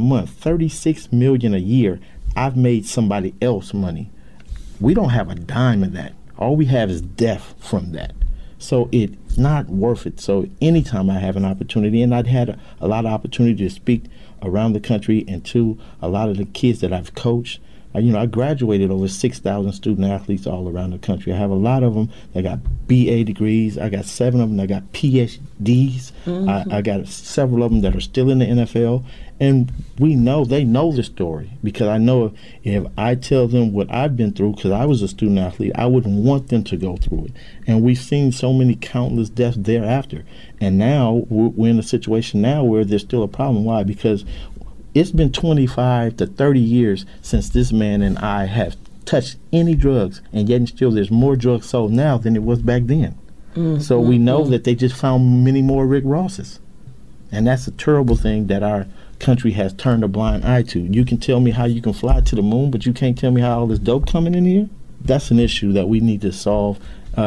month, $36 million a year. I've made somebody else money. We don't have a dime of that. All we have is death from that. So it's not worth it. So anytime I have an opportunity, and I'd had a lot of opportunity to speak around the country and to a lot of the kids that I've coached. I graduated over 6,000 student athletes all around the country. I have a lot of them that got BA degrees. I got 7 of them that got PhDs. I got several of them that are still in the NFL. And they know the story, because I know if I tell them what I've been through, because I was a student athlete, I wouldn't want them to go through it. And we've seen so many countless deaths thereafter. And now we're in a situation now where there's still a problem. Why? Because it's been 25 to 30 years since this man and I have touched any drugs, and yet and still there's more drugs sold now than it was back then. So we know that they just found many more Rick Rosses. And that's a terrible thing that our country has turned a blind eye to. You can tell me how you can fly to the moon, but you can't tell me how all this dope coming in here? That's an issue that we need to solve,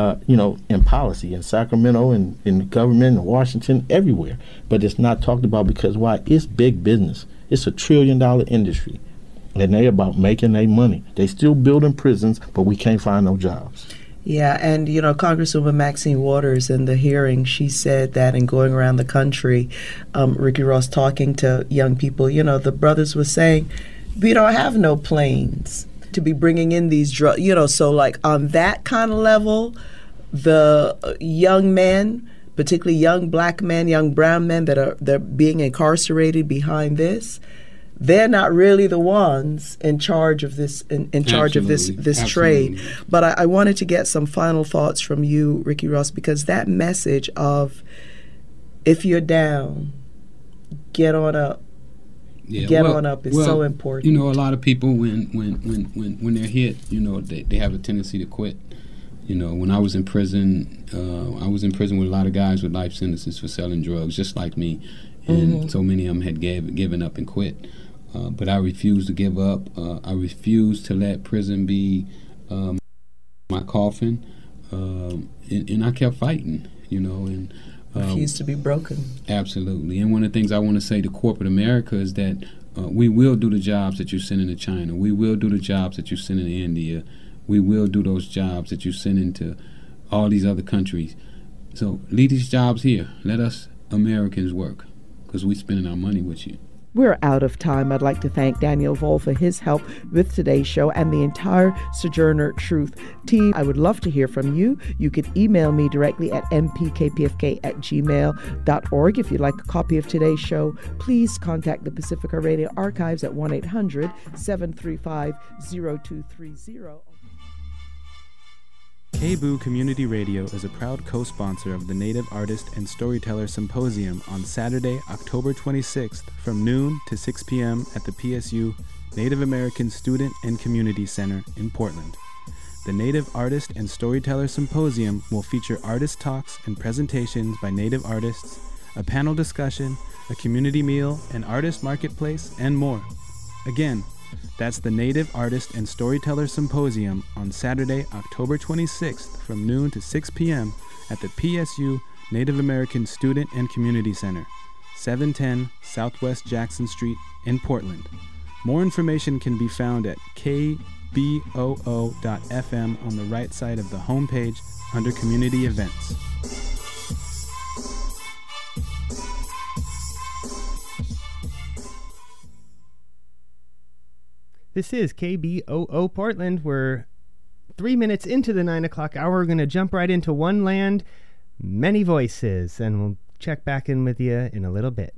in policy, in Sacramento, and in the government, in Washington, everywhere. But it's not talked about because why? It's big business. It's $1 trillion industry, and they about making their money. They still building prisons, but we can't find no jobs. Yeah, and Congresswoman Maxine Waters in the hearing, she said that in going around the country, Ricky Ross talking to young people, the brothers were saying, we don't have no planes to be bringing in these drugs, so like on that kind of level, the young men, particularly young black men, young brown men they're being incarcerated behind this, they're not really the ones in charge of this in charge of this trade. But I wanted to get some final thoughts from you, Ricky Ross, because that message of if you're down, get on up. On up is so important. A lot of people when they're hit, they have a tendency to quit. When I was in prison, with a lot of guys with life sentences for selling drugs, just like me, and so many of them had given up and quit. But I refused to give up. I refused to let prison be my coffin, and I kept fighting. And refused to be broken. Absolutely. And one of the things I want to say to corporate America is that we will do the jobs that you send into China. We will do the jobs that you send into India. We will do those jobs that you send into all these other countries. So leave these jobs here. Let us Americans work, because we're spending our money with you. We're out of time. I'd like to thank Daniel Voll for his help with today's show and the entire Sojourner Truth team. I would love to hear from you. You could email me directly at mpkpfk@gmail.org. If you'd like a copy of today's show, please contact the Pacifica Radio Archives at 1-800-735-0230. KBOO Community Radio is a proud co-sponsor of the Native Artist and Storyteller Symposium on Saturday, October 26th from noon to 6 p.m. at the PSU Native American Student and Community Center in Portland. The Native Artist and Storyteller Symposium will feature artist talks and presentations by Native artists, a panel discussion, a community meal, an artist marketplace, and more. Again, that's the Native Artist and Storyteller Symposium on Saturday, October 26th from noon to 6 p.m. at the PSU Native American Student and Community Center, 710 Southwest Jackson Street in Portland. More information can be found at kboo.fm on the right side of the homepage under Community Events. This is KBOO Portland. We're 3 minutes into the 9 o'clock hour. We're going to jump right into One Land, Many Voices, and we'll check back in with you in a little bit.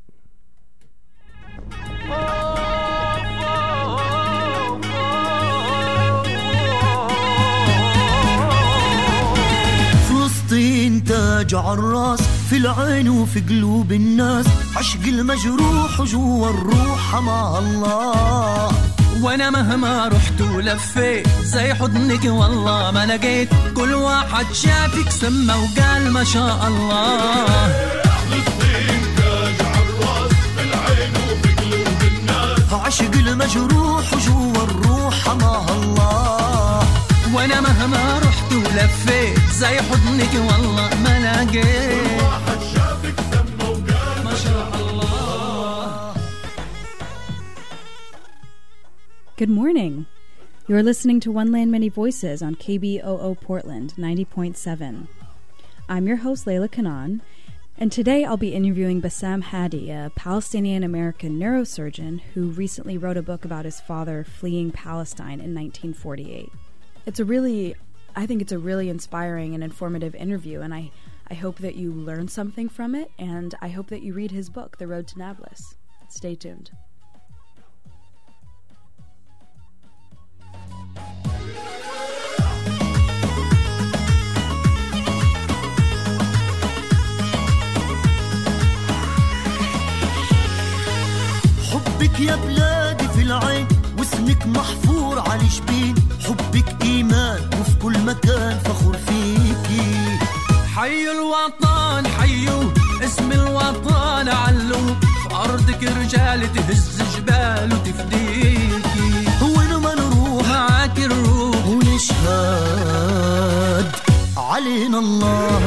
فلسطين تاج عالراس في العين وفي قلوب الناس عشق المجروح وجوا الروح مع الله وانا مهما رحت ولفيت زي حضنك والله ما لقيت كل واحد شافك سمى وقال ما شاء الله فلسطين تاج عالراس في العين وفي قلوب الناس عشق المجروح وجوا الروح مع الله وانا مهما رحت ولفيت زي حضنك والله ما لقيت كل واحد شافك سمى وقال ما شاء الله Good morning. You're listening to One Land, Many Voices on KBOO Portland 90.7. I'm your host, Layla Kanan, and today I'll be interviewing Bassam Hadi, a Palestinian-American neurosurgeon who recently wrote a book about his father fleeing Palestine in 1948. I think it's a really inspiring and informative interview, and I hope that you learn something from it, and I hope that you read his book, The Road to Nablus. Stay tuned. حبك يا بلادي في العين واسمك محفور على الجبين حبك إيمان وفي كل مكان فخور فيكي حي الوطن حيو اسم الوطن علو في أرضك رجال تهز جبال وتفديكي وين ما نروح معاك الروح ونشهد علينا الله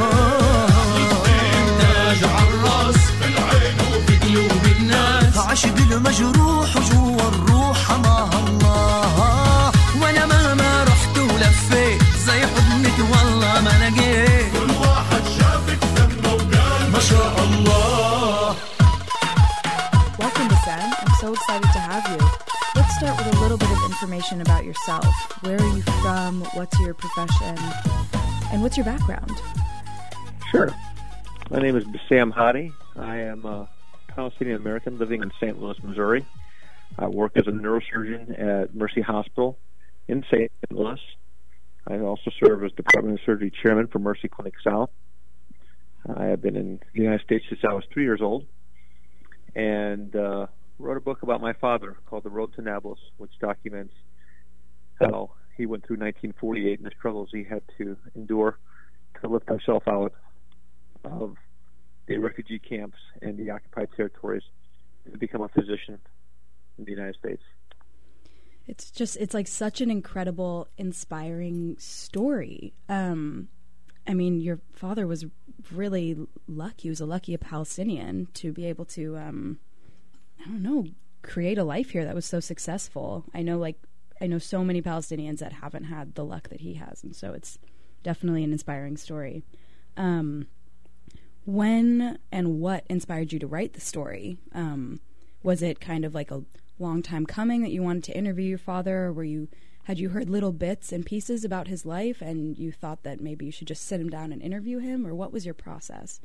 تاج عالراس في العين وفي قلوب الناس عاشق المجروح وجوا الروح حماها الله وانا مهما رحت ولفيت زي حضنك والله ما لقيت كل واحد شافك سمى وقال ما شاء الله. Welcome, Bassam. I'm so excited to have you. Let's start with a little bit of information about yourself. Where are you from? What's your profession? And what's your background? Sure. My name is Bassam Hadi. I am a Palestinian American living in St. Louis, Missouri. I work as a neurosurgeon at Mercy Hospital in St. Louis. I also serve as Department of Surgery Chairman for Mercy Clinic South. I have been in the United States since I was 3 years old, and wrote a book about my father called The Road to Nablus, which documents how he went through 1948 and the struggles he had to endure to lift himself out of the refugee camps and the occupied territories to become a physician in the United States. It's like such an incredible, inspiring story. I mean, your father was really lucky. He was a lucky Palestinian to be able to, create a life here that was so successful. I know so many Palestinians that haven't had the luck that he has, and so it's definitely an inspiring story. When and what inspired you to write the story? Was it kind of like a long time coming that you wanted to interview your father, or had you heard little bits and pieces about his life and you thought that maybe you should just sit him down and interview him, or what was your process?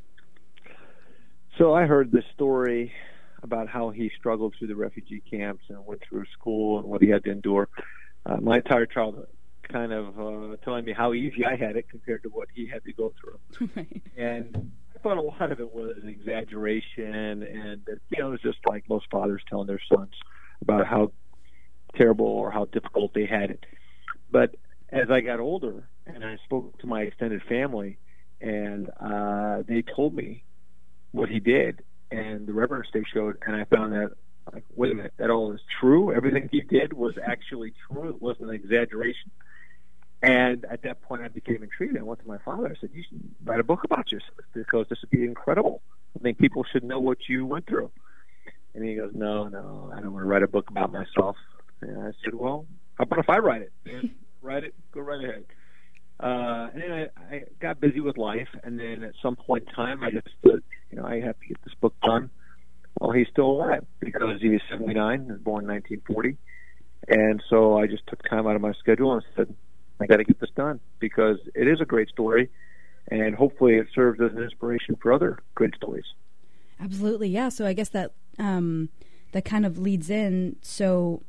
So I heard this story about how he struggled through the refugee camps and went through school and what he had to endure my entire childhood, kind of telling me how easy I had it compared to what he had to go through. Right. And I thought a lot of it was an exaggeration, and it was just like most fathers telling their sons about how terrible or how difficult they had it. But as I got older and I spoke to my extended family, and they told me what he did and the reverence they showed, and I found that, like, wait a minute, that all is true? Everything he did was actually true. It wasn't an exaggeration. And at that point, I became intrigued. I went to my father. I said, you should write a book about yourself because this would be incredible. I think people should know what you went through. And he goes, no, I don't want to write a book about myself. And I said, well, how about if I write it? And write it, go right ahead. And then I got busy with life. And then at some point in time, I just said, I have to get this book done while he's still alive because he was 79, he was born in 1940. And so I just took time out of my schedule and said, I got to get this done because it is a great story, and hopefully it serves as an inspiration for other great stories. Absolutely, yeah. So I guess that that kind of leads in. So,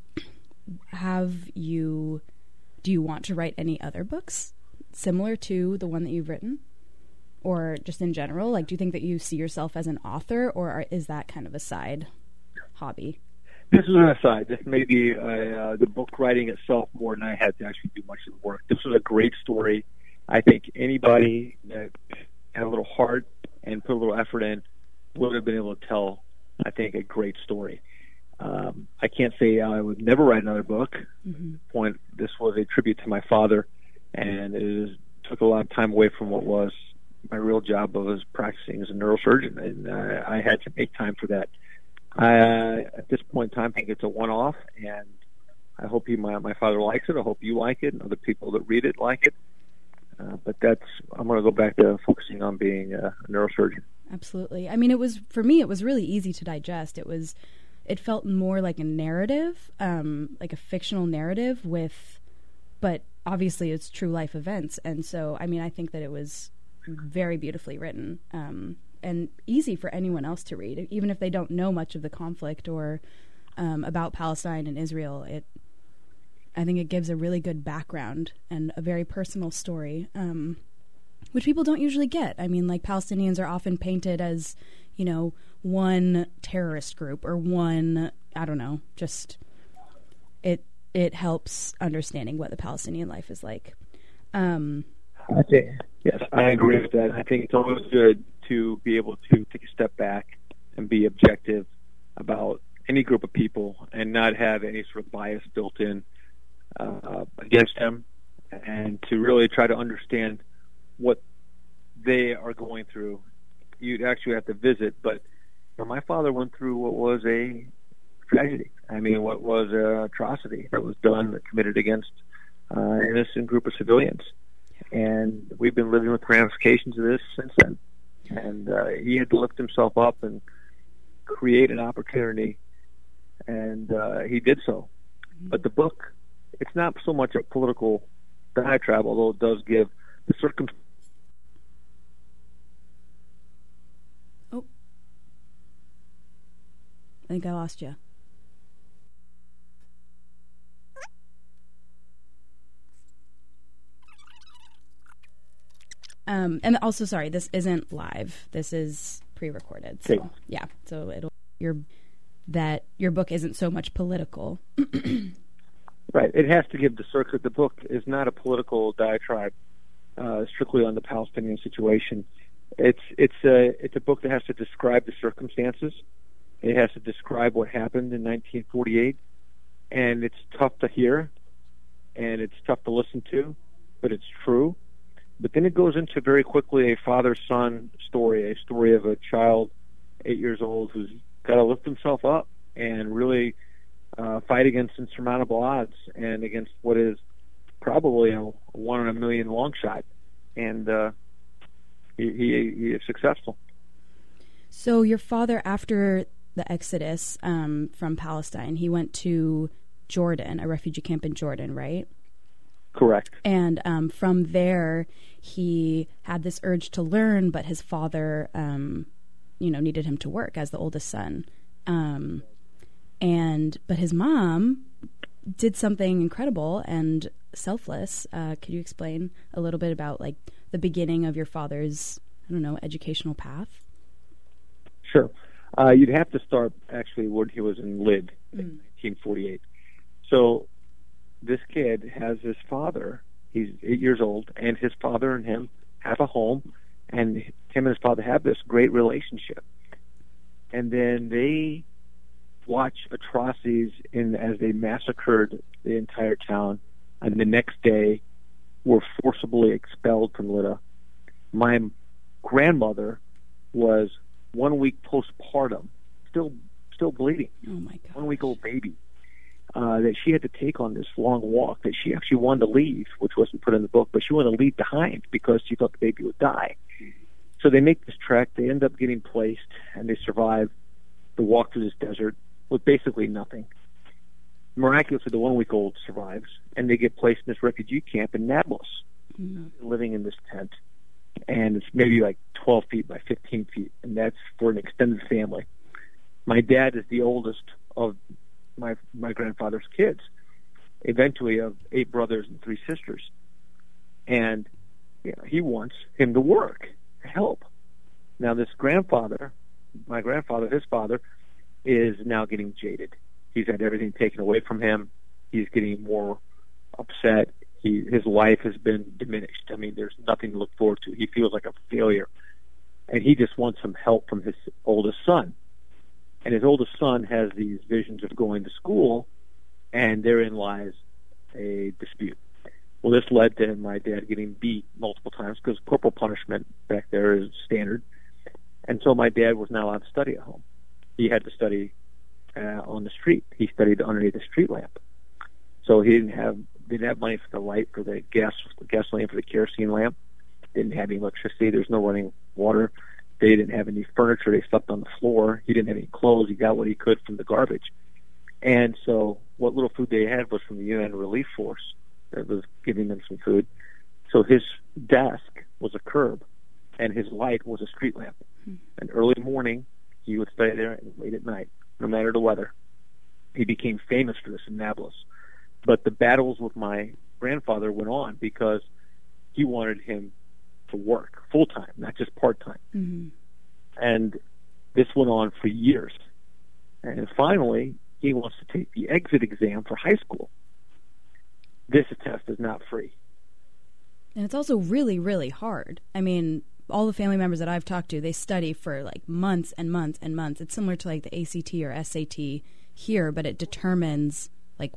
do you want to write any other books similar to the one that you've written, or just in general? Like, do you think that you see yourself as an author, or is that kind of a side hobby? This is an aside. This may be the book writing itself more than I had to actually do much of the work. This was a great story. I think anybody that had a little heart and put a little effort in would have been able to tell, I think, a great story. I can't say I would never write another book. Mm-hmm. This was a tribute to my father, and it took a lot of time away from what was my real job of practicing as a neurosurgeon, and I had to make time for that. At this point in time, I think it's a one-off, and I hope my father likes it. I hope you like it, and other people that read it like it. But I'm going to go back to focusing on being a neurosurgeon. Absolutely. I mean, for me, it was really easy to digest. It felt more like a narrative, like a fictional narrative but obviously it's true life events. And so, I mean, I think that it was very beautifully written, and easy for anyone else to read, even if they don't know much of the conflict or about Palestine and Israel. I think it gives a really good background and a very personal story, which people don't usually get. I mean, like, Palestinians are often painted as, you know, one terrorist group or one, I don't know, just it helps understanding what the Palestinian life is like. Yes, I agree with that. I think it's always good to be able to take a step back and be objective about any group of people and not have any sort of bias built in against them, and to really try to understand what they are going through. You'd actually have to visit, but my father went through what was a tragedy. I mean, what was an atrocity that was committed against an innocent group of civilians. And we've been living with the ramifications of this since then. And he had to lift himself up and create an opportunity, and he did so. But the book, it's not so much a political diatribe, although it does give the circumstances. Oh, I think I lost you. And also, sorry, this isn't live. This is pre-recorded. So, yeah. So your book isn't so much political. Right. It has to give the circuit. The book is not a political diatribe strictly on the Palestinian situation. It's a book that has to describe the circumstances. It has to describe what happened in 1948, and it's tough to hear, and it's tough to listen to, but it's true. But then it goes into very quickly a father-son story, a story of a child, 8 years old, who's got to lift himself up and really fight against insurmountable odds and against what is probably a 1 in a million long shot. And he is successful. So your father, after the exodus from Palestine, he went to Jordan, a refugee camp in Jordan, right? Correct. And from there, he had this urge to learn, but his father, needed him to work as the oldest son. But his mom did something incredible and selfless. Could you explain a little bit about, like, the beginning of your father's, educational path? Sure. You'd have to start actually when he was in Lyd in 1948. So this kid has his father, he's 8 years old, and his father and him have a home, and him and his father have this great relationship. And then they watch atrocities as they massacred the entire town, and the next day were forcibly expelled from Lydda. My grandmother was 1 week postpartum, still bleeding. Oh my God! 1 week old baby. That she had to take on this long walk that she actually wanted to leave, which wasn't put in the book, but she wanted to leave behind because she thought the baby would die. So they make this trek. They end up getting placed, and they survive the walk through this desert with basically nothing. Miraculously, the 1 week old survives, and they get placed in this refugee camp in Nablus, living in this tent. And it's maybe like 12 feet by 15 feet, and that's for an extended family. My dad is the oldest of my grandfather's kids, eventually of 8 brothers and 3 sisters. And he wants him to work, to help. Now this grandfather, his father, is now getting jaded. He's had everything taken away from him. He's getting more upset. His life has been diminished. I mean, there's nothing to look forward to. He feels like a failure. And he just wants some help from his oldest son. And his oldest son has these visions of going to school, and therein lies a dispute. Well, this led to my dad getting beat multiple times because corporal punishment back there is standard. And so my dad was not allowed to study at home. He had to study on the street. He studied underneath a street lamp. so he didn't have money for the light, for the gasoline, for the kerosene lamp. Didn't have any electricity. There's no running water. They didn't have any furniture. They slept on the floor. He didn't have any clothes. He got what he could from the garbage. And so what little food they had was from the UN Relief Force that was giving them some food. So his desk was a curb, and his light was a street lamp. And early morning, he would stay there, and late at night, no matter the weather. He became famous for this in Nablus. But the battles with my grandfather went on because he wanted him to work full-time, not just part-time. Mm-hmm. And this went on for years. And finally, he wants to take the exit exam for high school. This test is not free. And it's also really, really hard. I mean, all the family members that I've talked to, they study for like months and months and months. It's similar to like the ACT or SAT here, but it determines like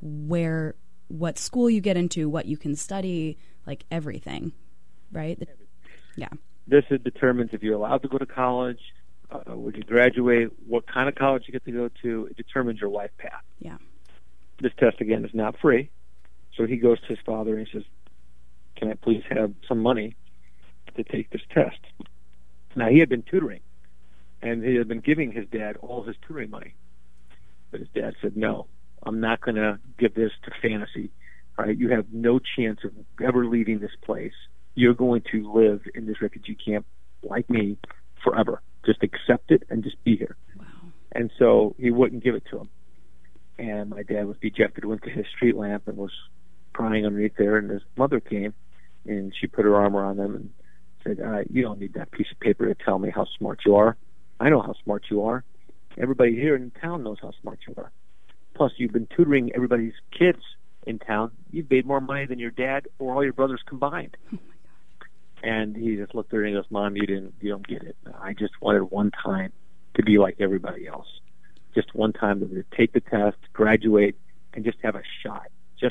what school you get into, what you can study, like everything, right? Yeah. This determines if you're allowed to go to college, would you graduate, what kind of college you get to go to. It determines your life path. Yeah. This test, again, is not free. So he goes to his father and he says, can I please have some money to take this test? Now, he had been tutoring, and he had been giving his dad all his tutoring money. But his dad said, no, I'm not going to give this to fantasy. All right? You have no chance of ever leaving this place. You're going to live in this refugee camp like me forever. Just accept it and just be here. Wow. And so he wouldn't give it to him. And my dad was dejected, went to his street lamp and was crying underneath there. And his mother came, and she put her arm around him and said, you don't need that piece of paper to tell me how smart you are. I know how smart you are. Everybody here in town knows how smart you are. Plus, you've been tutoring everybody's kids in town. You've made more money than your dad or all your brothers combined. Oh, my God. And he just looked at her and he goes, Mom, you don't get it. I just wanted one time to be like everybody else. Just one time to take the test, graduate, and just have a shot,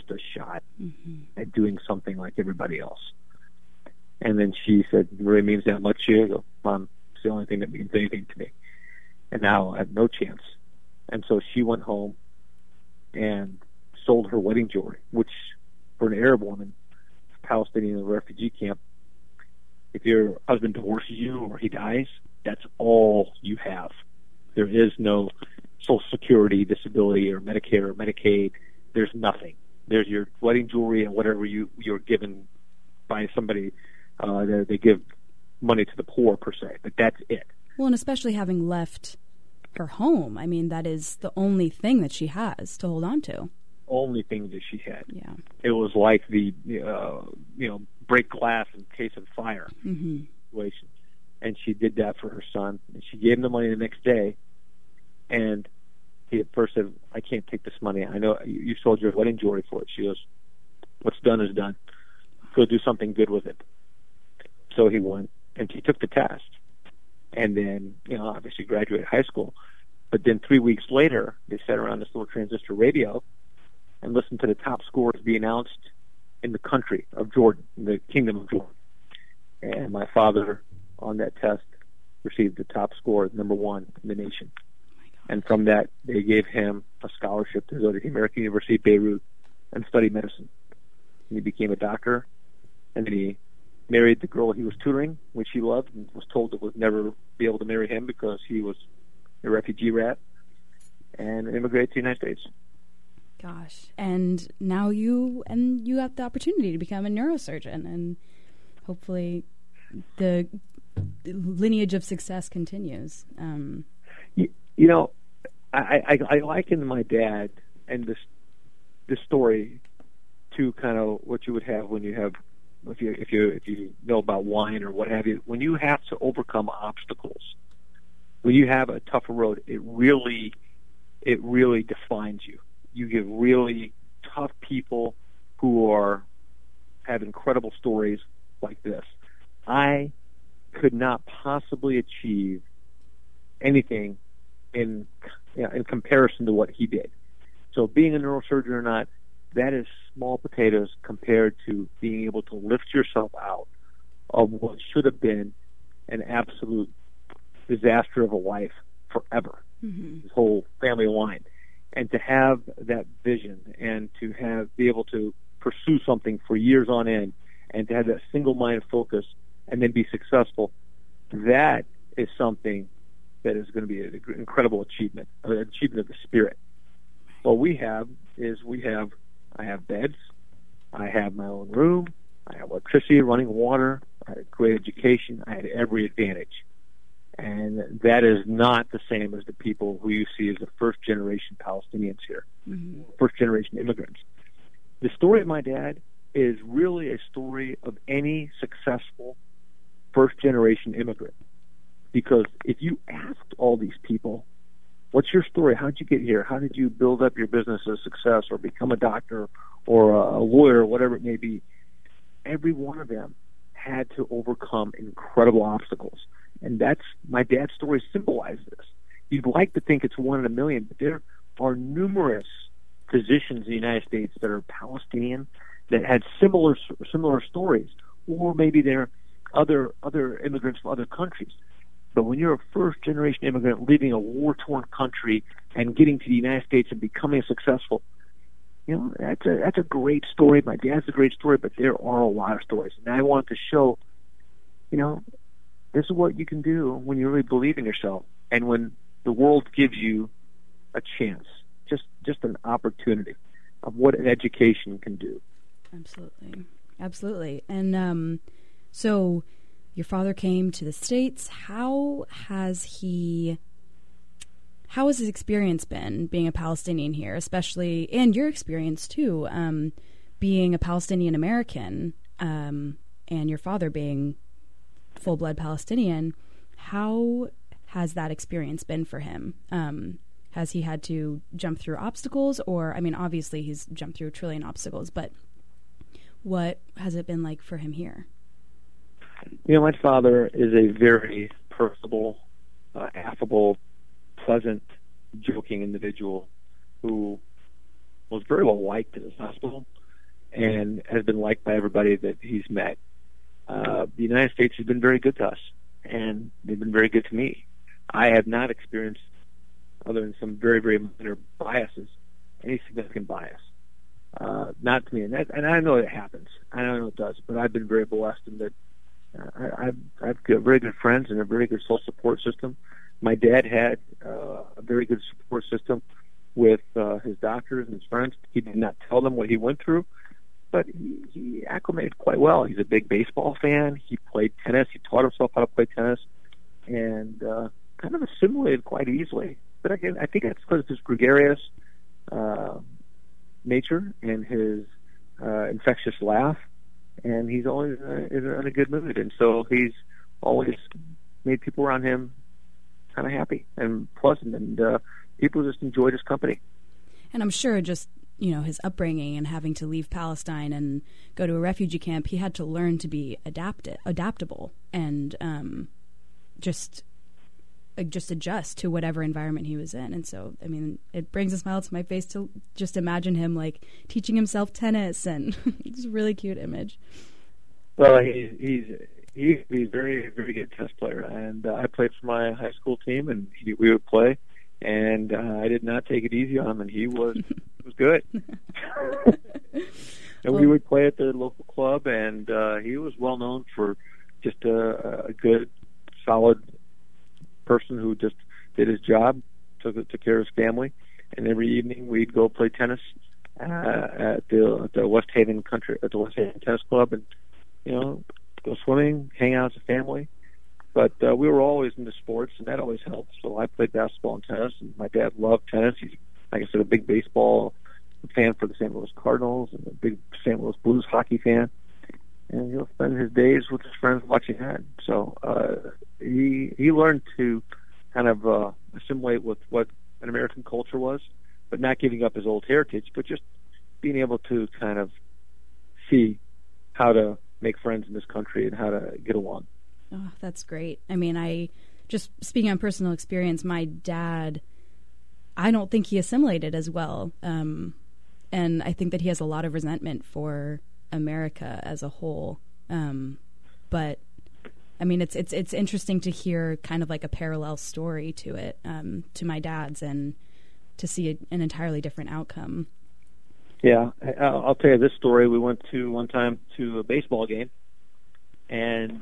at doing something like everybody else. And then she said, it really means that much to you? I go, Mom, it's the only thing that means anything to me. And now I have no chance. And so she went home and sold her wedding jewelry, which for an Arab woman, Palestinian refugee camp, if your husband divorces you or he dies, that's all you have. There is no Social Security, disability, or Medicare or Medicaid. There's nothing. There's your wedding jewelry and whatever you're given by somebody. They give money to the poor, per se, but that's it. Well, and especially having left her home. I mean, that is the only thing that she has to hold on to. Only thing that she had. Yeah. It was like the, break glass in case of fire situation. And she did that for her son. And she gave him the money the next day. And he at first said, I can't take this money. I know you sold your wedding jewelry for it. She goes, what's done is done. Go do something good with it. So he went, and he took the test. And then, obviously graduated high school. But then 3 weeks later, they sat around this little transistor radio and listened to the top scores be announced in the country of Jordan, in the kingdom of Jordan. And my father, on that test, received the top score, number 1 in the nation. And from that, they gave him a scholarship to go to the American University of Beirut and study medicine. And he became a doctor, and then he married the girl he was tutoring, which he loved, and was told that would never be able to marry him because he was a refugee rat, and immigrated to the United States. Gosh. And now you have the opportunity to become a neurosurgeon, and hopefully the lineage of success continues. I liken my dad and this story to kind of what you would have when you have, if you know about wine or what have you. When you have to overcome obstacles, when you have a tougher road, it really defines you. You get really tough people who have incredible stories like this. I could not possibly achieve anything in comparison to what he did. So being a neurosurgeon or not, that is small potatoes compared to being able to lift yourself out of what should have been an absolute disaster of a life forever. His whole family line. and to have that vision and to be able to pursue something for years on end and to have that single-minded focus and then be successful, that is something that is going to be an incredible achievement, an achievement of the spirit. What we have is I have beds, I have my own room, I have electricity, running water, I had a great education, I had every advantage. And that is not the same as the people who you see as the first-generation Palestinians here, first-generation immigrants. The story of my dad is really a story of any successful first-generation immigrant. Because if you asked all these people, what's your story? How did you get here? How did you build up your business as success or become a doctor or a lawyer, whatever it may be? Every one of them had to overcome incredible obstacles. And that's my dad's story symbolizes this. You'd like to think it's one in a million, but there are numerous physicians in the United States that are Palestinian that had similar stories, or maybe they're other immigrants from other countries. But when you're a first-generation immigrant leaving a war-torn country and getting to the United States and becoming successful, that's a great story. My dad's a great story, but there are a lot of stories. And I wanted to show, this is what you can do when you really believe in yourself and when the world gives you a chance, just an opportunity of what an education can do. Absolutely. And so your father came to the States. How has his experience been being a Palestinian here, especially, and your experience too, being a Palestinian American, and your father being full-blood Palestinian? How has that experience been for him? Has he had to jump through obstacles, or, obviously he's jumped through a trillion obstacles, but what has it been like for him here? My father is a very personable, affable, pleasant, joking individual who was very well liked in his hospital and has been liked by everybody that he's met. The United States has been very good to us, and they've been very good to me. I have not experienced, other than some very, very minor biases, any significant bias. Not to me, and I know it happens. I know it does, but I've been very blessed in that I've got very good friends and a very good social support system. My dad had a very good support system with his doctors and his friends. He did not tell them what he went through, but he acclimated quite well. He's a big baseball fan. He played tennis. He taught himself how to play tennis, and kind of assimilated quite easily. But again, I think that's because of his gregarious nature and his infectious laugh, and he's always in a good mood, and so he's always made people around him kind of happy and pleasant, and people just enjoyed his company. And I'm sure just, his upbringing and having to leave Palestine and go to a refugee camp, he had to learn to be adaptable and just adjust to whatever environment he was in. And so, it brings a smile to my face to just imagine him teaching himself tennis, and it's a really cute image. Well, he's a very, very good tennis player, and I played for my high school team, and we would play, and I did not take it easy on him, and he was good. And we would play at the local club, and he was well known for just a good, solid person who just did his job, took care of his family, and every evening we'd go play tennis at the West Haven Tennis Club, and go swimming, hang out as a family. But we were always into sports, and that always helped. So I played basketball and tennis, and my dad loved tennis. He's, like I said, a big baseball fan for the St. Louis Cardinals and a big St. Louis Blues hockey fan. And he'll spend his days with his friends watching that. So he learned to kind of assimilate with what an American culture was, but not giving up his old heritage, but just being able to kind of see how to make friends in this country and how to get along. Oh, that's great. I just speaking on personal experience, my dad, I don't think he assimilated as well. And I think that he has a lot of resentment for America as a whole. But it's interesting to hear kind of like a parallel story to it, to my dad's. And to see an entirely different outcome. Yeah, I'll tell you this story. We went to one time to a baseball game, and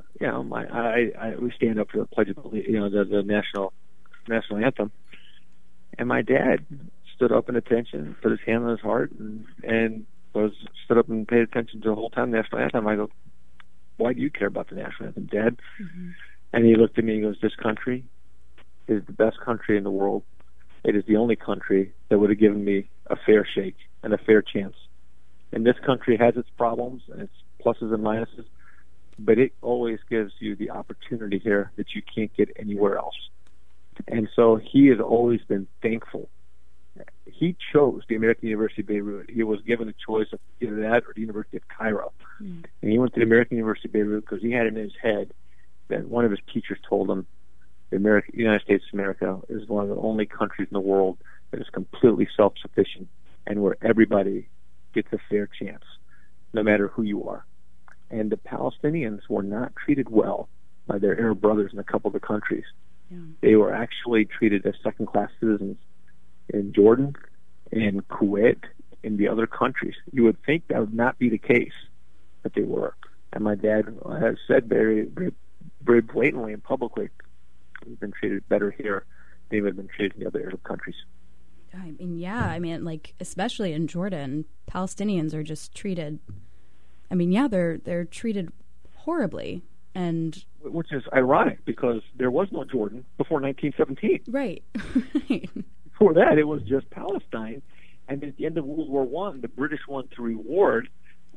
we stand up for the Pledge of Allegiance, the national anthem, and my dad stood up in attention, put his hand on his heart, and stood up and paid attention to the whole time the national anthem. I go, "Why do you care about the national anthem, Dad?" Mm-hmm. And he looked at me and goes, "This country is the best country in the world. It is the only country that would have given me a fair shake and a fair chance. And this country has its problems and its pluses and minuses, but it always gives you the opportunity here that you can't get anywhere else." And so he has always been thankful. He chose the American University of Beirut. He was given a choice of either that or the University of Cairo. Mm. And he went to the American University of Beirut because he had in his head that one of his teachers told him the United States of America is one of the only countries in the world that is completely self-sufficient and where everybody gets a fair chance, no matter who you are. And the Palestinians were not treated well by their Arab brothers in a couple of the countries. Yeah. They were actually treated as second-class citizens in Jordan, in Kuwait, in the other countries. You would think that would not be the case, but they were. And my dad has said very, very, very blatantly and publicly, we've been treated better here than we've been treated in the other Arab countries. I mean, like, especially in Jordan, Palestinians are just treated, they're treated horribly. And which is ironic because there was no Jordan before 1917. Right. Before that, it was just Palestine. And at the end of World War I, the British wanted to reward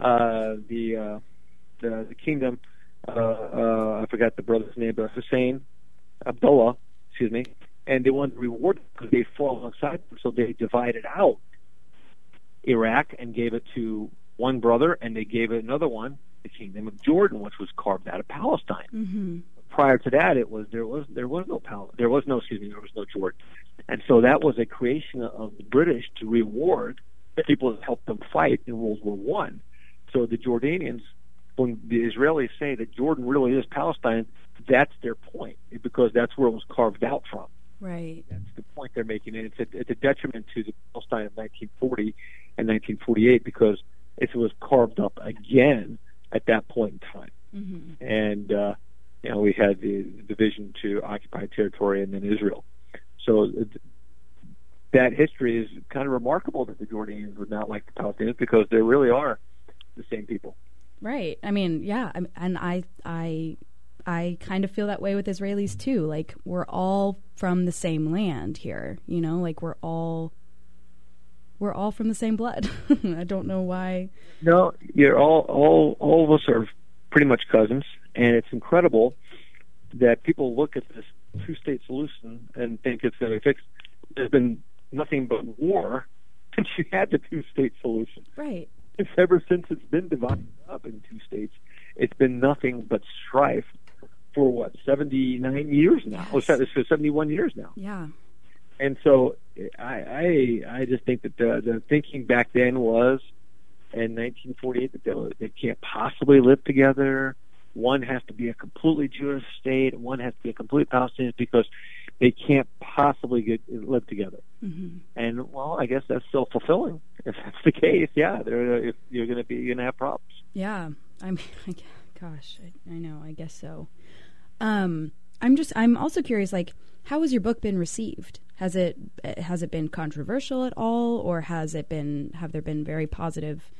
the kingdom. I forgot the brother's name, but Abdullah, and they wanted to reward them because they fought alongside them. So they divided out Iraq and gave it to one brother, and they gave it another one, the Kingdom of Jordan, which was carved out of Palestine. Mm-hmm. Prior to that, there was no Jordan, and so that was a creation of the British to reward the people that helped them fight in World War I. So the Jordanians, when the Israelis say that Jordan really is Palestine, that's their point because that's where it was carved out from. Right. That's the point they're making, and it's a detriment to the Palestine of 1940 and 1948 because it was carved up again at that point in time. Mm-hmm. And we had the division to occupied territory and then Israel. So that history is kind of remarkable that the Jordanians would not like the Palestinians because they really are the same people. Right. I mean, yeah, and I kind of feel that way with Israelis too. Like, we're all from the same land here, like we're all from the same blood. I don't know why. No, you're all of us are pretty much cousins, and it's incredible that people look at this two-state solution and think it's going to be fixed. There's been nothing but war since you had the two-state solution. Right. It's ever since it's been divided up in two states, it's been nothing but strife for 79 years now. Yes. Oh, so 71 years now. Yeah. And so I just think that the thinking back then was in 1948 that they can't possibly live together. One has to be a completely Jewish state, one has to be a complete Palestinian because they can't possibly live together. Mm-hmm. And well, I guess that's self-fulfilling. If that's the case, yeah, you're going to have problems. Yeah, I mean, gosh, I know, I guess so. I'm also curious, like, how has your book been received? Has it been controversial at all, or have there been very positive?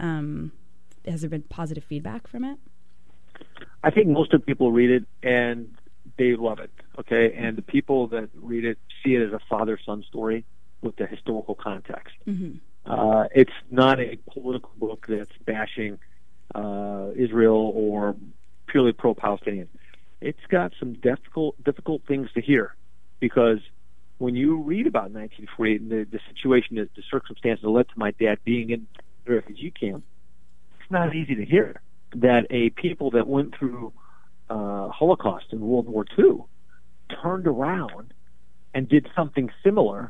Has there been positive feedback from it? I think most of the people read it and they love it. Okay, and the people that read it see it as a father-son story with the historical context. Mm-hmm. It's not a political book that's bashing Israel or purely pro-Palestinian. It's got some difficult things to hear because when you read about 1948 and the situation, the circumstances that led to my dad being in the refugee camp, it's not easy to hear that a people that went through Holocaust in World War II turned around and did something similar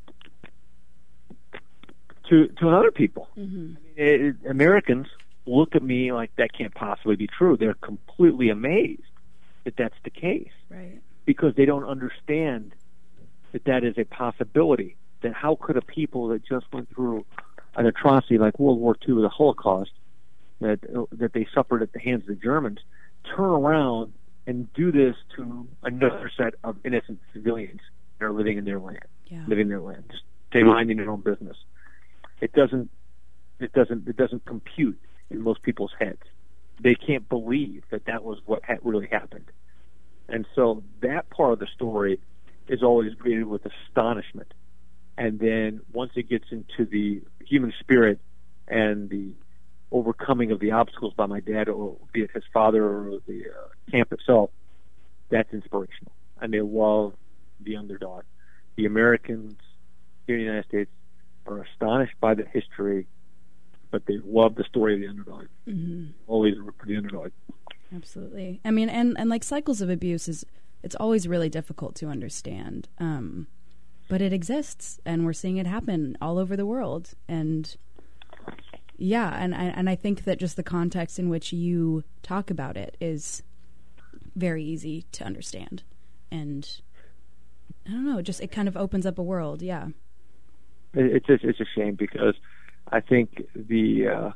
to another people. Mm-hmm. I mean, Americans look at me like that can't possibly be true. They're completely amazed that that's the case, right? Because they don't understand that is a possibility. That how could a people that just went through an atrocity like World War II, the Holocaust, that they suffered at the hands of the Germans, turn around and do this to another set of innocent civilians that are living in their land, just they minding their own business. It doesn't compute in most people's heads. They can't believe that was what really happened. And so that part of the story is always greeted with astonishment. And then once it gets into the human spirit and the overcoming of the obstacles by my dad, or be it his father or the camp itself, that's inspirational. And they love the underdog. The Americans here in the United States are astonished by the history, but they love the story of the underdog. Mm-hmm. Always root for the underdog. Absolutely. I mean, and like cycles of abuse it's always really difficult to understand. But it exists, and we're seeing it happen all over the world. And yeah, and I think that just the context in which you talk about it is very easy to understand. And I don't know, it kind of opens up a world, yeah. It's a shame, because I think the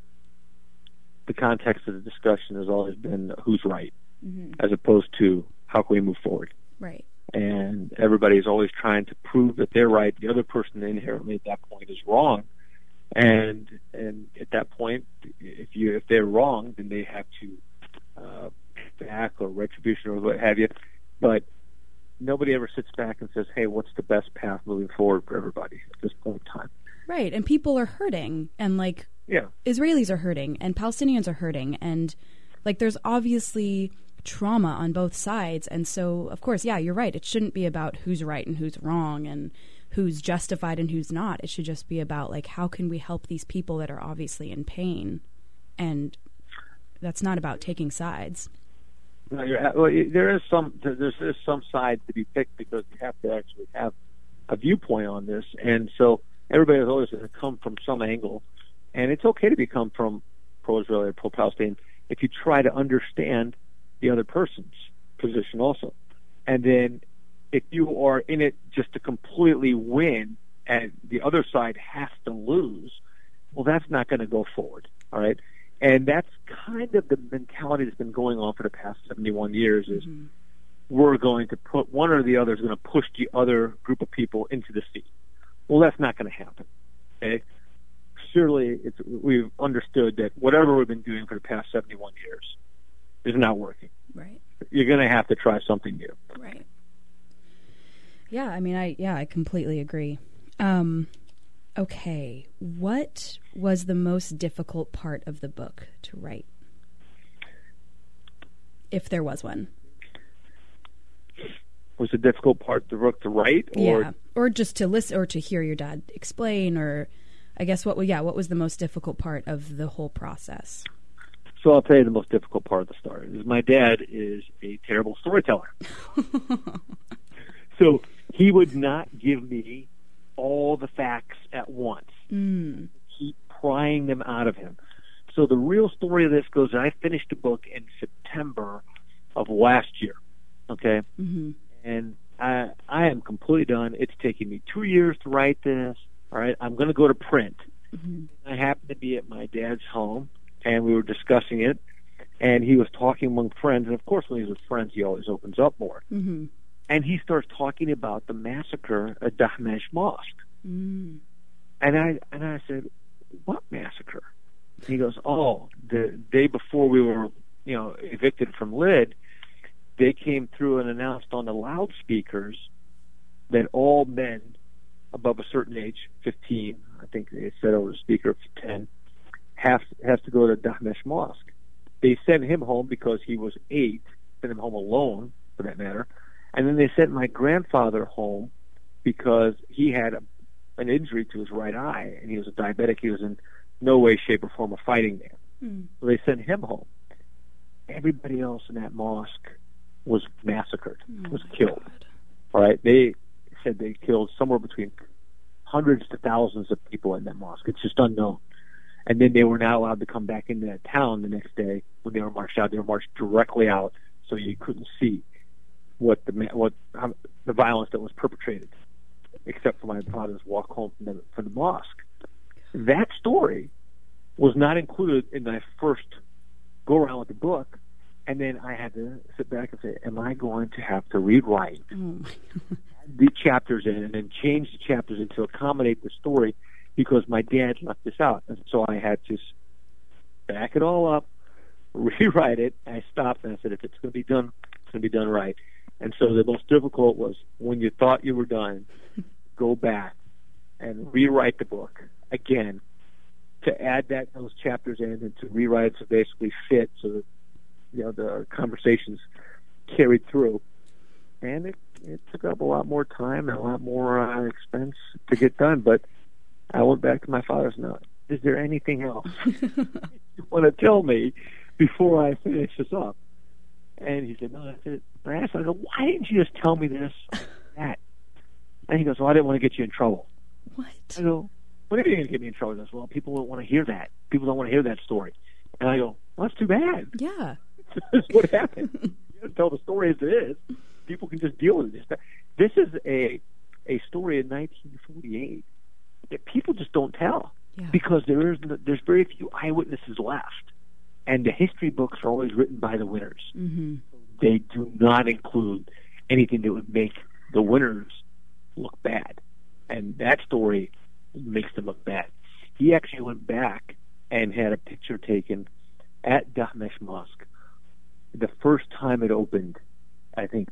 context of the discussion has always been who's right, as opposed to how can we move forward. Right. And everybody's always trying to prove that they're right. The other person inherently at that point is wrong. And at that point, if they're wrong, then they have to back or retribution or what have you. But nobody ever sits back and says, hey, what's the best path moving forward for everybody at this point in time? Right. And people are hurting, and Israelis are hurting, and Palestinians are hurting, and there's obviously trauma on both sides. And so, of course, yeah, you're right. It shouldn't be about who's right and who's wrong and who's justified and who's not. It should just be about, how can we help these people that are obviously in pain? And that's not about taking sides. No, there is some side to be picked, because you have to actually have a viewpoint on this. And so everybody is always going to come from some angle. And it's okay to become from pro-Israel or pro-Palestine if you try to understand the other person's position also. And then if you are in it just to completely win and the other side has to lose, well, that's not going to go forward, all right? And that's kind of the mentality that's been going on for the past 71 years is we're going to put one or the other is going to push the other group of people into the sea. Well, that's not going to happen, okay? Surely we've understood that whatever we've been doing for the past 71 years is not working. Right. You're going to have to try something new. Right. Yeah, I mean, I completely agree. Okay, what was the most difficult part of the book to write? If there was one. Was the difficult part of the book to write? Or just to listen, or to hear your dad explain, or I guess what was the most difficult part of the whole process? So I'll tell you the most difficult part of the story is my dad is a terrible storyteller. So he would not give me all the facts at once. Keep prying them out of him. So the real story of this goes, I finished the book in September of last year, okay? And I am completely done. It's taken me 2 years to write this, all right? I'm going to go to print. I happened to be at my dad's home, and we were discussing it, and he was talking among friends, and of course when he's with friends he always opens up more. And he starts talking about the massacre at Dahmesh Mosque. And I said, what massacre? And he goes, the day before we were evicted from Lid, they came through and announced on the loudspeakers that all men above a certain age, 15, I think they said over the speaker 10, has to go to Dahmesh Mosque. They sent him home because he was 8, sent him home alone, for that matter. And then they sent my grandfather home because he had an injury to his right eye, and he was a diabetic. He was in no way, shape, or form a fighting man. So they sent him home. Everybody else in that mosque was massacred, was killed. All right? They said they killed somewhere between hundreds to thousands of people in that mosque. It's just unknown. And then they were not allowed to come back into that town the next day when they were marched out. They were marched directly out so you couldn't see. the violence that was perpetrated, except for my father's walk home from the mosque. That story was not included in my first go around with the book, and then I had to sit back and say, am I going to have to rewrite the chapters in and then change the chapters in to accommodate the story, because my dad left this out. And so I had to back it all up, rewrite it. I stopped and I said, if it's going to be done, it's going to be done right. And so the most difficult was when you thought you were done, go back and rewrite the book again, to add those chapters in and to rewrite it to basically fit so that the conversations carried through. And it took up a lot more time and a lot more expense to get done. But I went back to my father's note. Is there anything else you want to tell me before I finish this up? And he said, no, that's it. And I asked him, I go, why didn't you just tell me this, that? And he goes, well, I didn't want to get you in trouble. What? I go, what are you going to get me in trouble? He goes, well, people don't want to hear that. People don't want to hear that story. And I go, well, that's too bad. Yeah. This is what happened. You don't tell the story as it is. People can just deal with it. This is a story in 1948 that people just don't tell, because there's very few eyewitnesses left, and the history books are always written by the winners. Mm-hmm. They do not include anything that would make the winners look bad, and that story makes them look bad. He actually went back and had a picture taken at Dahmesh Mosque the first time it opened, I think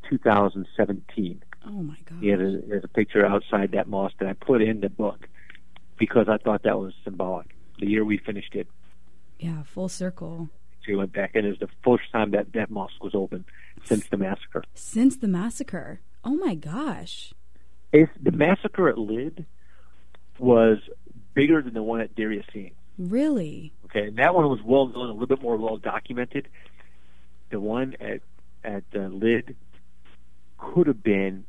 2017. Oh my God! He had a picture outside that mosque that I put in the book because I thought that was symbolic. The year we finished it. Yeah, full circle. So he went back, and it was the first time that mosque was open since the massacre. Since the massacre. Oh my gosh! The massacre at Lid was bigger than the one at Deir Yassin. Really? Okay, and that one was well known, a little bit more well documented. The one at Lid could have been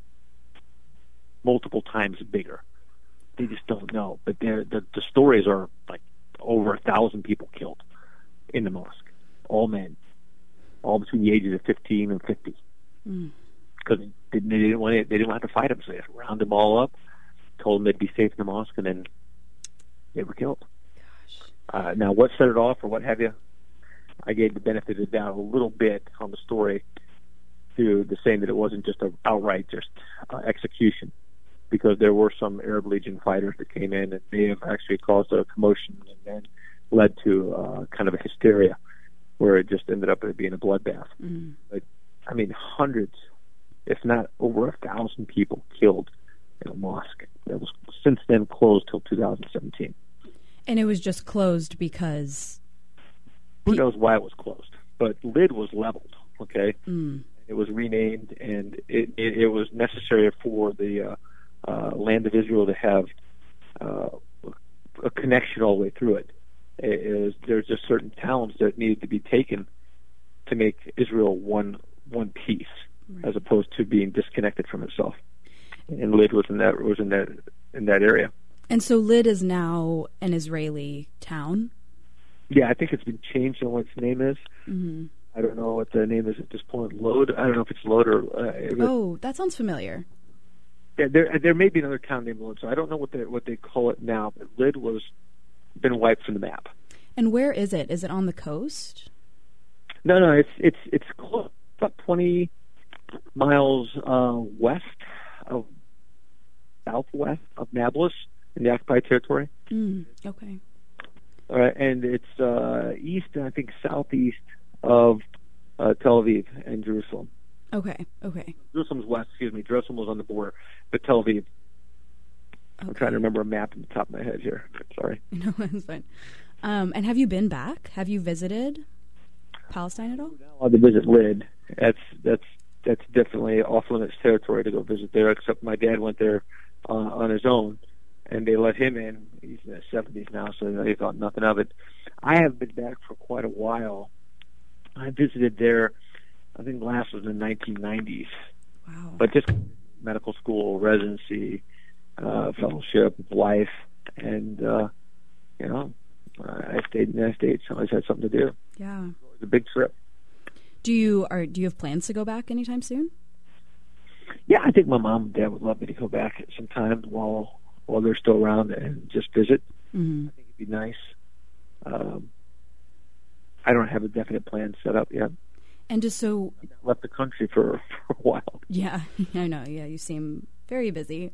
multiple times bigger. They just don't know. But the stories are like over 1,000 people killed in the mosque, all men, all between the ages of 15 and 50. Because they didn't want to fight them, so they just round them all up, told them they'd be safe in the mosque, and then they were killed. Gosh. Now, what set it off or what have you? I gave the benefit of the doubt a little bit on the story to the saying that it wasn't just an outright execution, because there were some Arab Legion fighters that came in and may have actually caused a commotion and then led to kind of a hysteria where it just ended up being a bloodbath. Mm. But I mean, hundreds, if not over 1,000 people killed in a mosque that was since then closed till 2017. And it was just closed because... Who knows why it was closed? But Lid was leveled, okay? Mm. It was renamed, and it was necessary for the land of Israel to have a connection all the way through it. There's just certain towns that needed to be taken to make Israel one piece, right, as opposed to being disconnected from itself. And Lid was in that area. And so Lid is now an Israeli town? Yeah, I think it's been changed on what its name is. Mm-hmm. I don't know what the name is at this point. Lod. I don't know if it's Lod or... oh, that sounds familiar. Yeah, there may be another town named Lod, so I don't know what they call it now, but Lid was been wiped from the map. And where is it? Is it on the coast? No, it's close, about 20 miles southwest of Nablus in the occupied territory. Okay. All right, and it's east and I think southeast of Tel Aviv and Jerusalem. Okay. Jerusalem's west, Jerusalem was on the border, but Tel Aviv. Okay. I'm trying to remember a map in the top of my head here. Sorry. No, that's fine. And have you been back? Have you visited Palestine at all? I want to visit Lid. That's definitely off limits territory to go visit there, except my dad went there on his own, and they let him in. He's in his 70s now, so they thought nothing of it. I have been back for quite a while. I visited there, I think last was in the 1990s. Wow. But just medical school, residency, fellowship, life, and, I stayed in the United States. I always had something to do. Yeah. It was a big trip. Do you have plans to go back anytime soon? Yeah, I think my mom and dad would love me to go back sometime while they're still around and just visit. Mm-hmm. I think it'd be nice. I don't have a definite plan set up yet. And just so... I left the country for a while. Yeah, I know. Yeah, you seem very busy.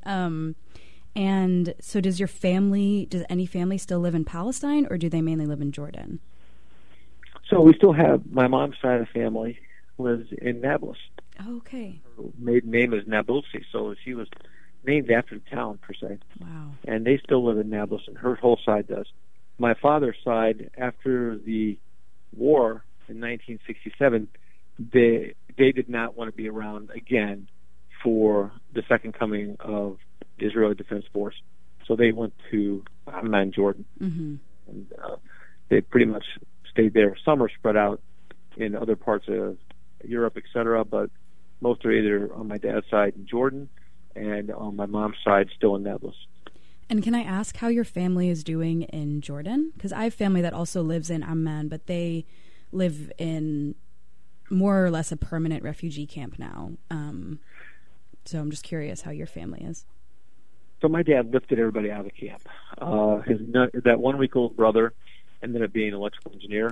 And so does any family still live in Palestine, or do they mainly live in Jordan? So we still have, my mom's side of the family lives in Nablus. Oh, okay. Her maiden name is Nabulsi, so she was named after the town, per se. Wow. And they still live in Nablus, and her whole side does. My father's side, after the war in 1967, they did not want to be around again for the second coming of the Israeli Defense Force. So they went to Amman, Jordan. Mm-hmm. And they pretty much stayed there. Some are spread out in other parts of Europe, etc., but most are either on my dad's side in Jordan and on my mom's side still in Nablus. And can I ask how your family is doing in Jordan? Because I have family that also lives in Amman, but they live in more or less a permanent refugee camp now. So I'm just curious how your family is. So my dad lifted everybody out of the camp. That 1 week old brother ended up being an electrical engineer.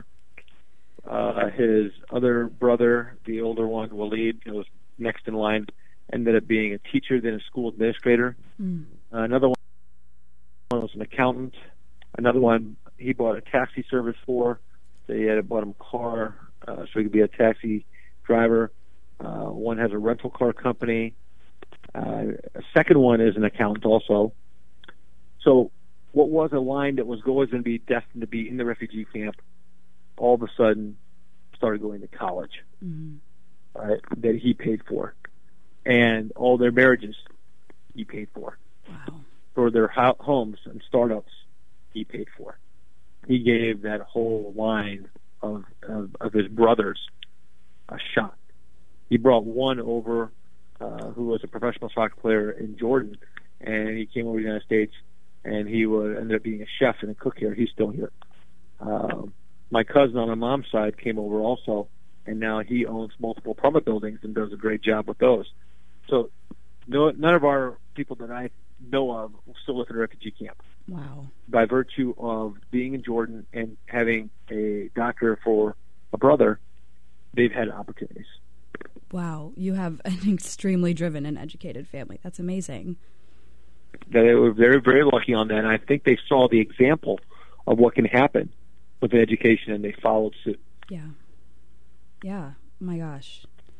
His other brother, the older one, Waleed, who was next in line, ended up being a teacher, then a school administrator. Another one was an accountant. Another one he bought a taxi service for. So he had bought him a car so he could be a taxi driver. One has a rental car company. A second one is an accountant also. So what was a line that was always going to be destined to be in the refugee camp all of a sudden started going to college, that he paid for. And all their marriages he paid for. Wow. For their homes and startups he paid for. He gave that whole line of his brothers a shot. He brought one over who was a professional soccer player in Jordan, and he came over to the United States, and he ended up being a chef and a cook here. He's still here. My cousin on my mom's side came over also, and now he owns multiple apartment buildings and does a great job with those. So none of our people that I know of still live in a refugee camp. Wow. By virtue of being in Jordan and having a doctor for a brother, they've had opportunities. Wow. You have an extremely driven and educated family. That's amazing. They were very, very lucky on that, and I think they saw the example of what can happen with education, and they followed suit. Yeah. Yeah. Oh my gosh.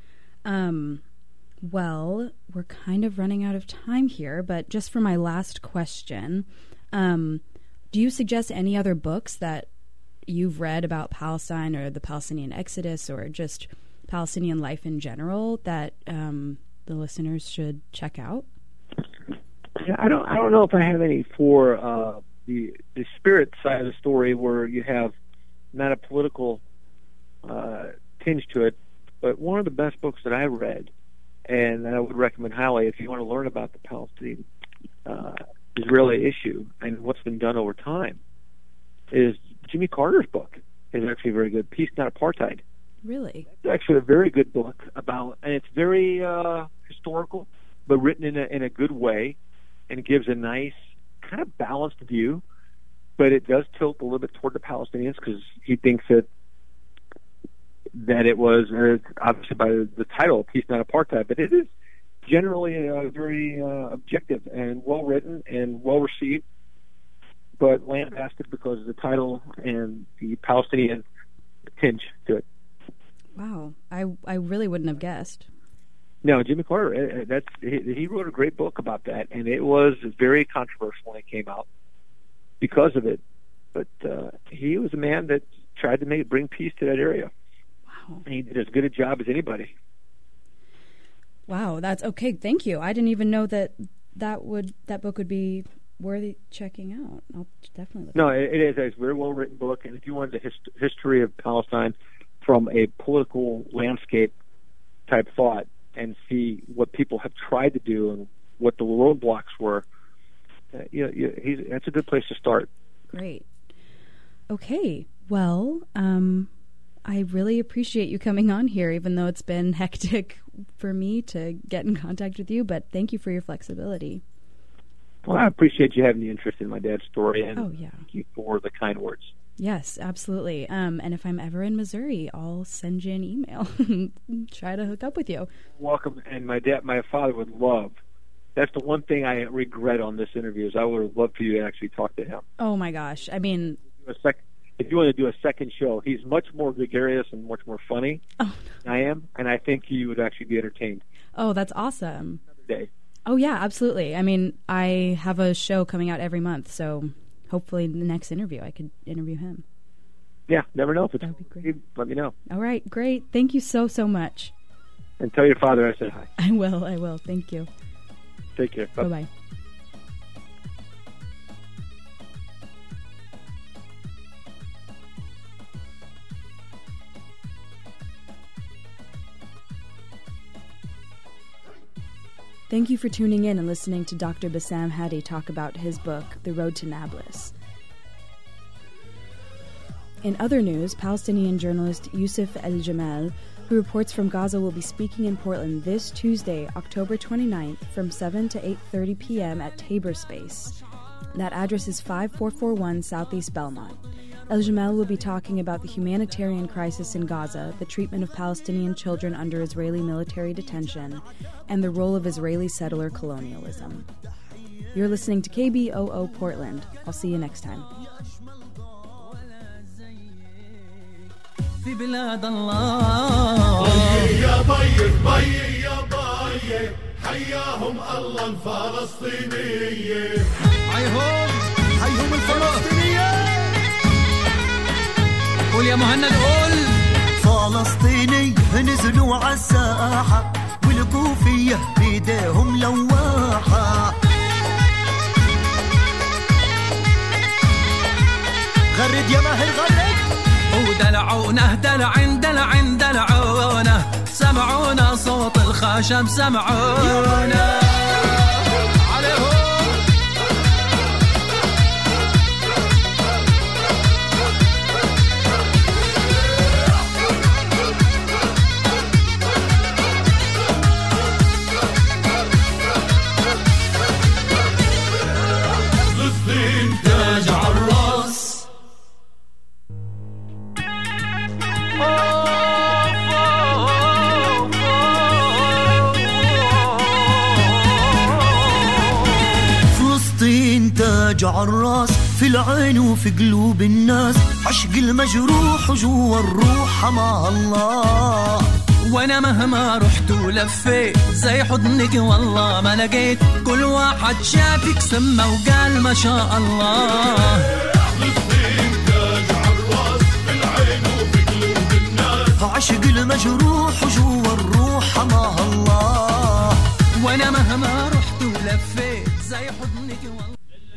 Well, we're kind of running out of time here, but just for my last question, do you suggest any other books that you've read about Palestine or the Palestinian Exodus or just Palestinian life in general that the listeners should check out? Yeah, I don't know if I have any for the spirit side of the story where you have not a political tinge to it, but one of the best books that I read, and I would recommend highly if you want to learn about the Palestinian Israeli issue and what's been done over time, is Jimmy Carter's book. It's actually very good. Peace, Not Apartheid. Really? It's actually a very good book about, and it's very historical, but written in a good way, and it gives a nice kind of balanced view. But it does tilt a little bit toward the Palestinians because he thinks that it was obviously by the title, Peace, Not Apartheid, but it is generally very objective and well written and well received, but lambasted because of the title and the Palestinian tinge to it. Wow, I really wouldn't have guessed. No, Jimmy Carter, he wrote a great book about that, and it was very controversial when it came out because of it. But he was a man that tried to bring peace to that area. Wow. And he did as good a job as anybody. Wow, that's okay. Thank you. I didn't even know that book would be worthy checking out. I'll definitely look. No, it is. It's a very well written book, and if you wanted the history of Palestine from a political landscape type thought and see what people have tried to do and what the roadblocks were, that's a good place to start. Great. Okay. Well, I really appreciate you coming on here, even though it's been hectic for me to get in contact with you, but thank you for your flexibility. Well, I appreciate you having the interest in my dad's story, and yeah. Thank you for the kind words. Yes, absolutely. And if I'm ever in Missouri, I'll send you an email. Try to hook up with you. Welcome. And my father would love. That's the one thing I regret on this interview is I would have loved for you to actually talk to him. Oh my gosh! I mean, if you want to do a second show, he's much more gregarious and much more funny than I am, and I think you would actually be entertained. Oh, that's awesome. Another day. Oh yeah, absolutely. I mean, I have a show coming out every month, so hopefully in the next interview I could interview him. Yeah, never know if it's. That would be great. Let me know. All right, great. Thank you so much. And tell your father I said hi. I will. Thank you. Take care. Bye-bye. Thank you for tuning in and listening to Dr. Bassam Hadi talk about his book, The Road to Nablus. In other news, Palestinian journalist Yusuf El-Jamal, who reports from Gaza, will be speaking in Portland this Tuesday, October 29th, from 7 to 8:30 p.m. at Tabor Space. That address is 5441 Southeast Belmont. El-Jamal will be talking about the humanitarian crisis in Gaza, the treatment of Palestinian children under Israeli military detention, and the role of Israeli settler colonialism. You're listening to KBOO Portland. I'll see you next time. في بلاد الله يا بي يا بي حياهم الله الفلسطينية حيهم الفلسطينية قول يا مهند قول فلسطيني نزلوا عالساحة والكوفية بيديهم لواحة غرد يا ماهر غرد ودلعونه دلعونه سمعونا صوت الخشب سمعونا عليهم فلسطين تاج عالراس تاج عالراس في العين وفي قلوب الناس عشق المجروح وجوا الروح حماها الله وانا مهما رحت ولفيت زي حضنك والله ما لقيت كل واحد شافك سمى وقال ما شاء الله فلسطين تاج عالراس في العين وفي قلوب الناس عشق المجروح وجوا الروح حماها الله وانا مهما رحت ولفيت زي حضنك والله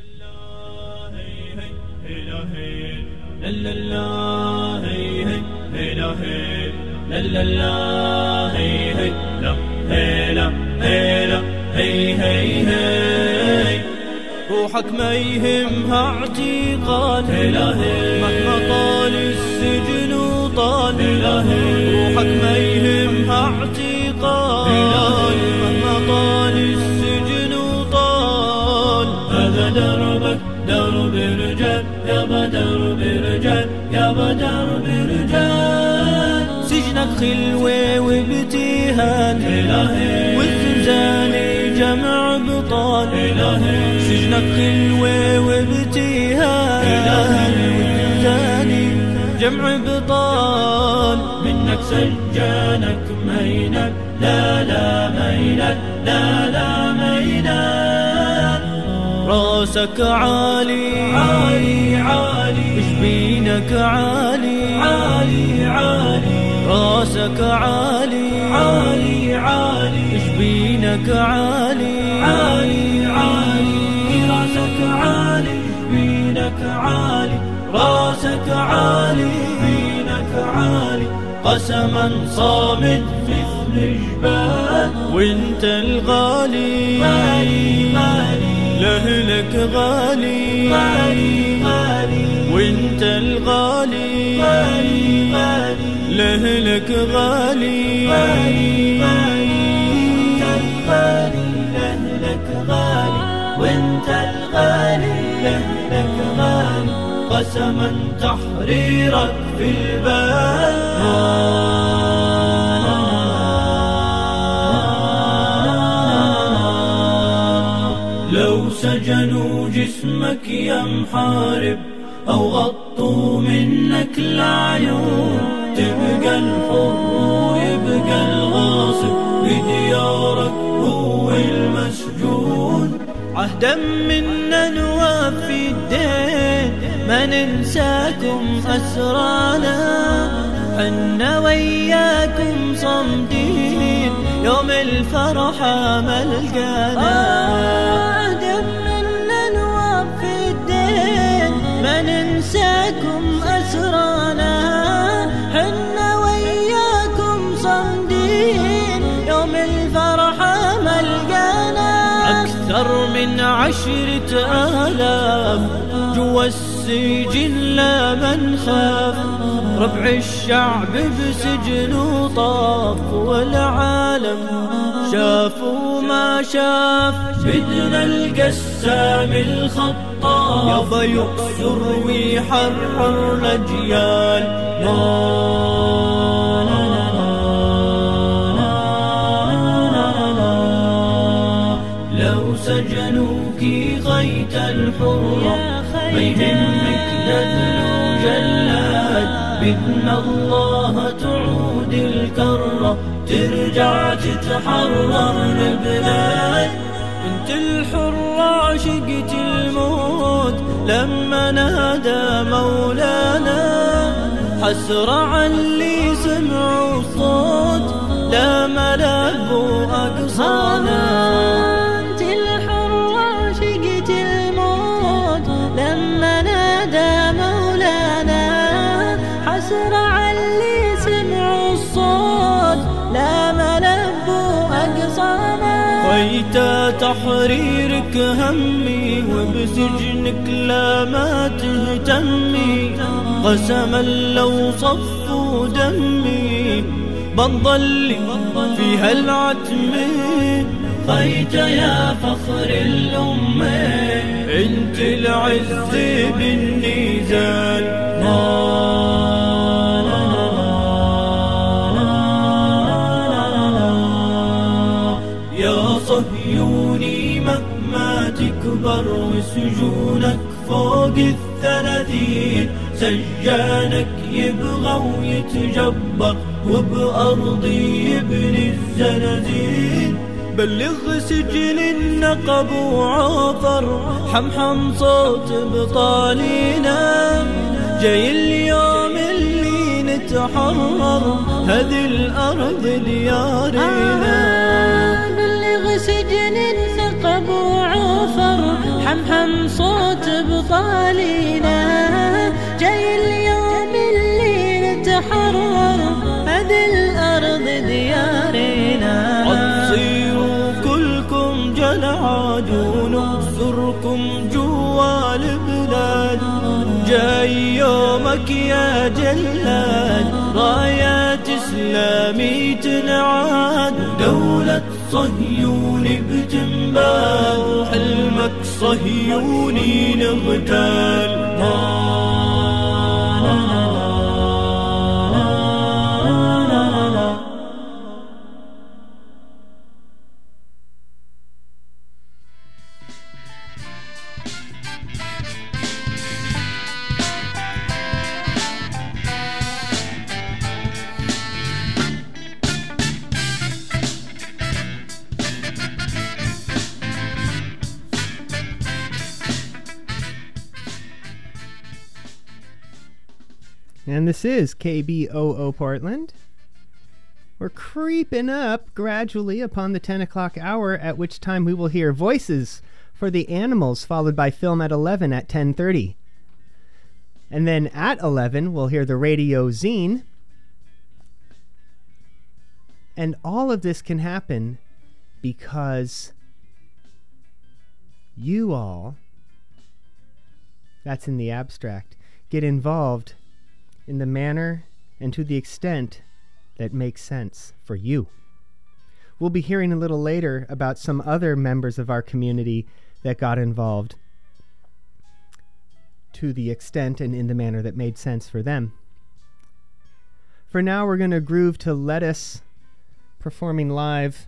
لا لا هي هي لا هي لا لا هي هي لا هي لا هي لا هي هي هي روحك ما يهمها اعتقال مهما طال السجن وطال روحك ما يهمها اعتقال مهما طال السجن وطال هذا دربك درب رجال يابا درب رجال يابا درب رجال سجنك خلوة وابتهال والزنزان جمع بطال سجنك خلوة وابتهال والزنزان جمع بطال منك سجانك مينك لا لا مينك لا لا مينك راسك عالي عالي عالي جبينك عالي عالي عالي راسك عالي عالي عالي جبينك عالي عالي عالي راسك عالي جبينك عالي راسك عالي جبينك عالي قسما صامت مثل جبال وانت الغالي مالي مالي لأهلك غالي غالي غالي وانت الغالي غالي غالي لأهلك غالي غالي غالي الغالي لأهلك غالي وانت الغالي لأهلك غالي قسما تحريرك في البال لو سجنوا جسمك يا محارب أو غطوا منك العيون تبقى الحر ويبقى الغاصب بديارك هو المسجون عهدا منا نوفي الدين ما ننساكم أسرانا حنا وياكم صمدين يوم الفرحة ملقانا ما ننساكم أسرانا حنا وياكم صمدين يوم الفرحة ملقانا أكثر من 10,000 جوا السجن لا من خاف ربع الشعب بسجن وطاف والعالم شاف وما شاف بدنا القسام الخطاف يابا يكسر ويحرر الأجيال لو سجنوك غيت الحرة ما يهمك نذل وجلاد بإذن الله تعود الكرة ترجع تتحرر البلاد انت الحرة عشقت الموت لما نادى مولانا حسرة على اللي سمعوا الصوت لا ملابوا أقصانا انت الحرة عشقت الموت لما نادى مولانا حسرة على اللي سمعوا الصوت لا ملبوا أقصانا غيت تحريرك همي وبسجنك لا ما تهتمي قسما لو صفوا دمي بنضل في هالعتم غيت يا فخر الأمة انت العز بالنزال يا صهيوني مهما تكبر وسجونك فوق 30 سجانك يبغى ويتجبر وبأرضي يبني الزنازين بلغ سجن النقب وعافر حمحم صوت بطالينا جاي اليوم اللي نتحرر هذه الأرض ديارنا بلغ سجن النقب وعافر حمحم صوت بطالينا جاي اليوم اللي نتحرر هذه الأرض ديارنا تصيروا كلكم جلعاد ونحصركم جوا البلاد جاي يومك يا جلاد رايات إسلامي تنعاد دولة صهيوني بتنبال حلمك صهيوني نغتال And this is KBOO Portland. We're creeping up gradually upon the 10 o'clock hour, at which time we will hear Voices for the Animals, followed by Film at 11 at 10:30. And then at 11, we'll hear the Radio Zine. And all of this can happen because you all, that's in the abstract, get involved in the manner and to the extent that makes sense for you. We'll be hearing a little later about some other members of our community that got involved to the extent and in the manner that made sense for them. For now, we're going to groove to Lettuce performing live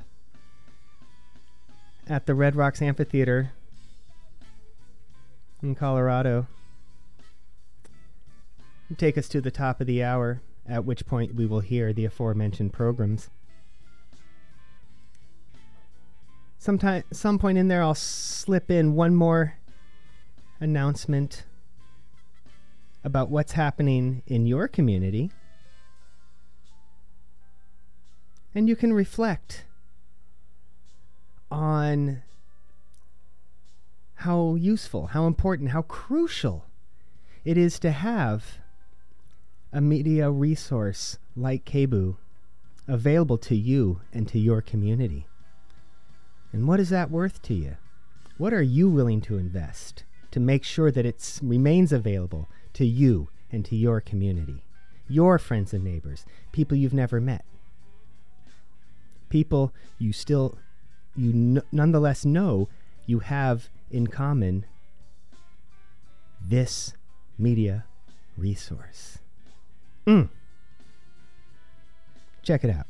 at the Red Rocks Amphitheater in Colorado. Take us to the top of the hour, at which point we will hear the aforementioned programs. Some point in there, I'll slip in one more announcement about what's happening in your community. And you can reflect on how useful, how important, how crucial it is to have a media resource like KBOO available to you and to your community. And what is that worth to you? What are you willing to invest to make sure that it remains available to you and to your community, your friends and neighbors, people you've never met, people you nonetheless know you have in common this media resource? Check it out.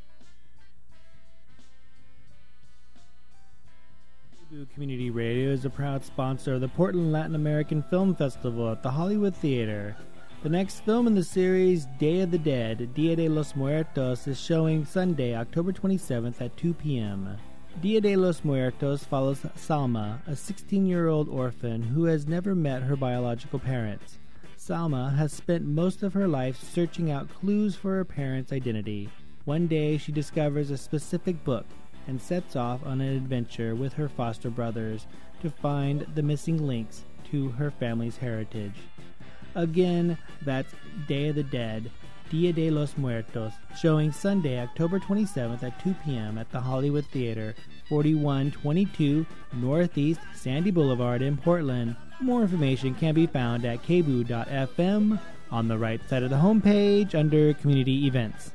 KBOO Community Radio is a proud sponsor of the Portland Latin American Film Festival at the Hollywood Theater. The next film in the series, Day of the Dead, Dia de los Muertos, is showing Sunday, October 27th at 2 p.m. Dia de los Muertos follows Salma, a 16-year-old orphan who has never met her biological parents. Salma has spent most of her life searching out clues for her parents' identity. One day, she discovers a specific book and sets off on an adventure with her foster brothers to find the missing links to her family's heritage. Again, that's Day of the Dead, Dia de los Muertos, showing Sunday, October 27th at 2 p.m. at the Hollywood Theater, 4122 Northeast Sandy Boulevard in Portland. More information can be found at kboo.fm on the right side of the homepage under Community Events.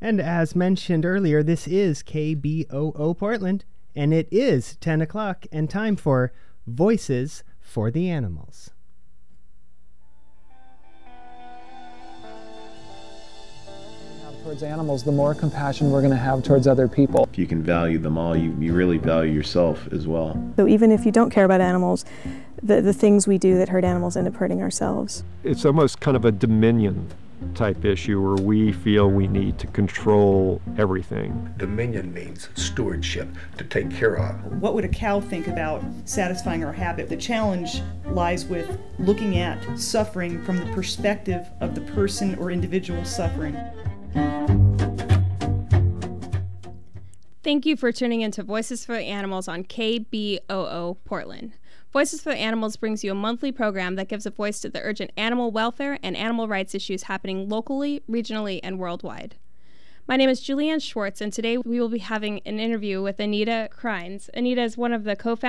And as mentioned earlier, this is KBOO Portland, and it is 10 o'clock and time for Voices for the Animals. Towards animals, the more compassion we're going to have towards other people. If you can value them all, you really value yourself as well. So even if you don't care about animals, the things we do that hurt animals end up hurting ourselves. It's almost kind of a dominion type issue where we feel we need to control everything. Dominion means stewardship, to take care of. What would a cow think about satisfying our habit? The challenge lies with looking at suffering from the perspective of the person or individual suffering. Thank you for tuning into Voices for the Animals on KBOO Portland. Voices for the Animals brings you a monthly program that gives a voice to the urgent animal welfare and animal rights issues happening locally, regionally, and worldwide. My name is Julianne Schwartz, and today we will be having an interview with Anita Krines. Anita is one of the co-founders